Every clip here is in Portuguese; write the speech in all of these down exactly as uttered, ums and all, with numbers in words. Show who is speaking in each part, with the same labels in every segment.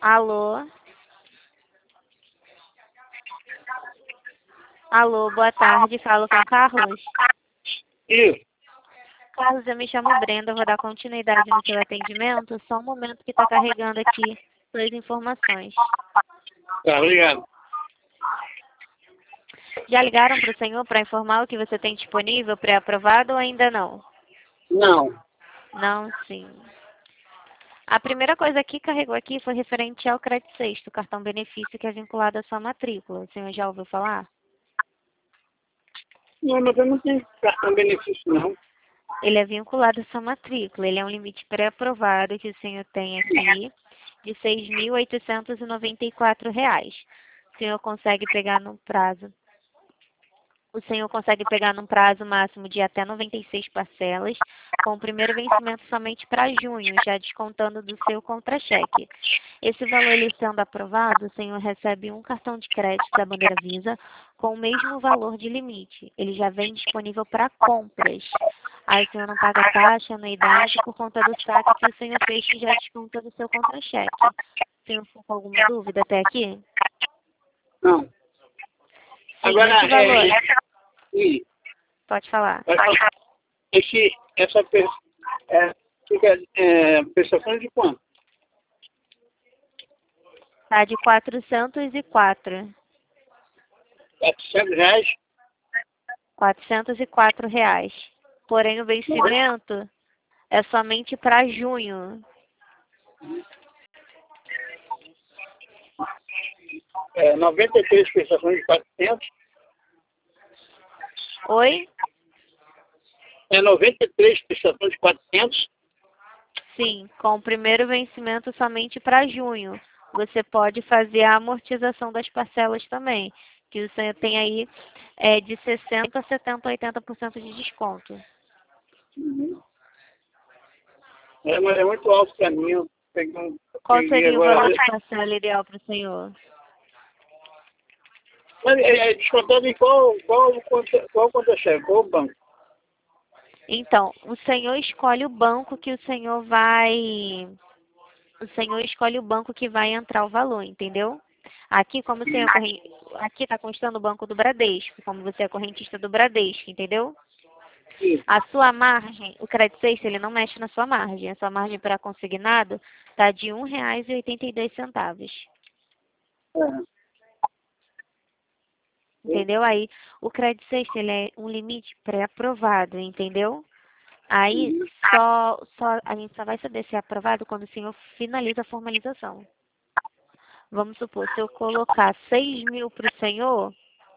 Speaker 1: Alô? Alô, boa tarde. Falo com o Carlos.
Speaker 2: Isso.
Speaker 1: Carlos, eu me chamo Brenda. Eu vou dar continuidade no seu atendimento. Só um momento que está carregando aqui suas informações.
Speaker 2: Tá, obrigado.
Speaker 1: Já ligaram para o senhor para informar o que você tem disponível pré-aprovado ou ainda não?
Speaker 2: Não.
Speaker 1: Não, sim. A primeira coisa que carregou aqui foi referente ao Crédito Sexto, cartão benefício que é vinculado à sua matrícula. O senhor já ouviu falar?
Speaker 2: Não, mas eu não tenho cartão benefício, não.
Speaker 1: Ele é vinculado à sua matrícula. Ele é um limite pré-aprovado que o senhor tem aqui de seis mil oitocentos e noventa e quatro reais. O senhor consegue pegar no prazo. O senhor consegue pegar num prazo máximo de até noventa e seis parcelas, com o primeiro vencimento somente para junho, já descontando do seu contra-cheque. Esse valor ele sendo aprovado, o senhor recebe um cartão de crédito da bandeira Visa com o mesmo valor de limite. Ele já vem disponível para compras. Aí o senhor não paga taxa, anuidade, por conta do saque que o senhor fez que já desconta do seu contra-cheque. O senhor ficou com alguma dúvida até aqui?
Speaker 2: Não.
Speaker 1: Sim,
Speaker 2: Agora,
Speaker 1: esse valor.
Speaker 2: é, e,
Speaker 1: Pode falar.
Speaker 2: esse, essa pe- é, fica, é, prestação de quanto?
Speaker 1: Tá de quatrocentos e quatro.
Speaker 2: quatrocentos reais?
Speaker 1: quatrocentos e quatro reais. Porém, o vencimento é somente para junho.
Speaker 2: É, noventa e três prestações de quatrocentos.
Speaker 1: Oi?
Speaker 2: É noventa e três prestações de quatrocentos.
Speaker 1: Sim, com o primeiro vencimento somente para junho. Você pode fazer a amortização das parcelas também, que você tem aí é, de sessenta, setenta, oitenta por cento de desconto.
Speaker 2: Uhum. É, mas é muito alto para mim. Eu peguei, um-
Speaker 1: Qual
Speaker 2: peguei
Speaker 1: seria o
Speaker 2: agora.
Speaker 1: valor de parcela ideal para o senhor?
Speaker 2: Mas é, é descontado em qual, qual, conta- qual conta-cheque? Qual banco?
Speaker 1: Então, o senhor escolhe o banco que o senhor vai... O senhor escolhe o banco que vai entrar o valor, entendeu? Aqui, como o senhor é corren- aqui está constando o banco do Bradesco, como você é correntista do Bradesco, entendeu?
Speaker 2: Sim.
Speaker 1: A sua margem, o Credit Safe, ele não mexe na sua margem. A sua margem para consignado está de um real e oitenta e dois centavos.
Speaker 2: É.
Speaker 1: Entendeu? Aí, o Credit Safe, ele é um limite pré-aprovado, entendeu? Aí,
Speaker 2: Uhum.
Speaker 1: só, só, a gente só vai saber se é aprovado quando o senhor finaliza a formalização. Vamos supor, se eu colocar seis mil para o senhor,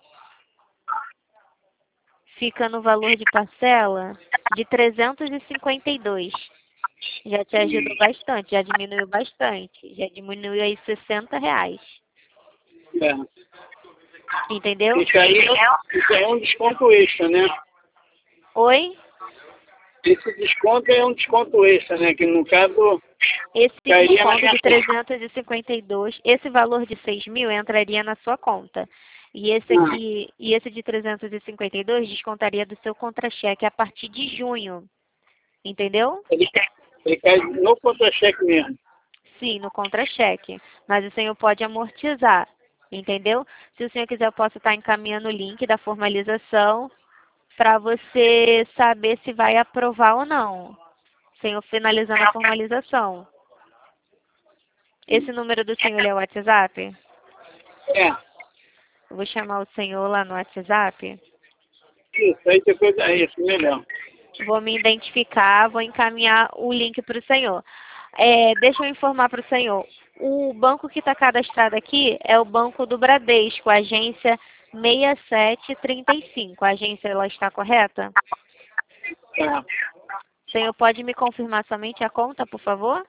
Speaker 1: fica no valor de parcela de trezentos e cinquenta e dois. Já te ajudou bastante, já diminuiu bastante. Já diminuiu aí sessenta reais.
Speaker 2: É.
Speaker 1: Entendeu?
Speaker 2: Isso aí, é- isso aí é um desconto extra, né?
Speaker 1: Oi?
Speaker 2: Esse desconto é um desconto extra, né? Que no caso
Speaker 1: Esse
Speaker 2: cairia na
Speaker 1: desconto
Speaker 2: minha
Speaker 1: de trezentos e cinquenta e dois, esse valor de seis mil entraria na sua conta. E esse
Speaker 2: conta.
Speaker 1: aqui, e esse de trezentos e cinquenta e dois descontaria do seu contra-cheque a partir de junho. Entendeu?
Speaker 2: Ele, ele cai no contra-cheque mesmo.
Speaker 1: Sim, no contra-cheque. Mas o senhor pode amortizar. Entendeu? Se o senhor quiser, eu posso estar encaminhando o link da formalização para você saber se vai aprovar ou não. Senhor finalizando a formalização. Esse número do senhor é o WhatsApp?
Speaker 2: É.
Speaker 1: Eu vou chamar o senhor lá no WhatsApp.
Speaker 2: Isso, aí depois é isso, melhor.
Speaker 1: Vou me identificar, vou encaminhar o link para o senhor. É, deixa eu informar para o senhor. O banco que está cadastrado aqui é o Banco do Bradesco, agência seis sete três cinco. A agência ela está correta?
Speaker 2: Tá.
Speaker 1: O senhor pode me confirmar somente a conta, por favor?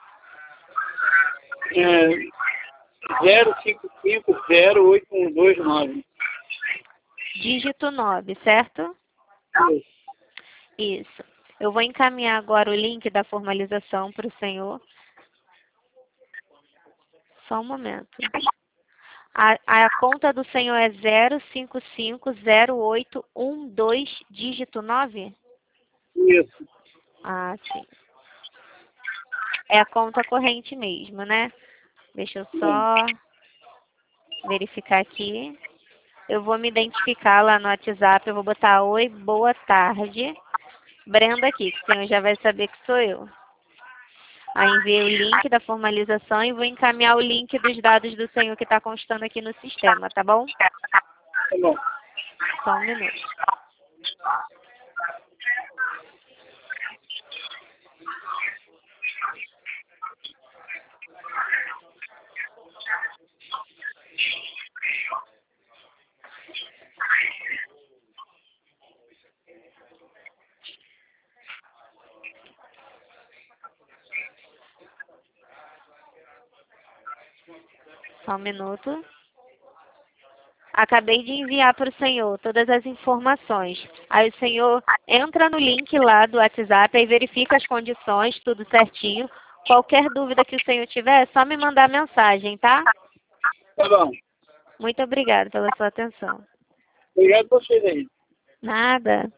Speaker 2: É, zero cinco cinco zero oito um dois nove.
Speaker 1: Dígito nove, certo? Isso. Eu vou encaminhar agora o link da formalização para o senhor. Só um momento. A, a conta do senhor é zero cinco cinco zero oito um dois, dígito nove?
Speaker 2: Isso.
Speaker 1: Ah, sim. É a conta corrente mesmo, né? Deixa eu só verificar aqui. Eu vou me identificar lá no WhatsApp. Eu vou botar oi, boa tarde. Brenda aqui, que o senhor já vai saber que sou eu. Aí enviei o link da formalização e vou encaminhar o link dos dados do senhor que está constando aqui no sistema, tá bom?
Speaker 2: Tá bom.
Speaker 1: Só um minuto. Só um minuto. Acabei de enviar para o senhor todas as informações. Aí o senhor entra no link lá do WhatsApp e verifica as condições, tudo certinho. Qualquer dúvida que o senhor tiver, é só me mandar mensagem, tá?
Speaker 2: Tá bom.
Speaker 1: Muito obrigada pela sua atenção.
Speaker 2: Obrigado a vocês aí.
Speaker 1: Nada.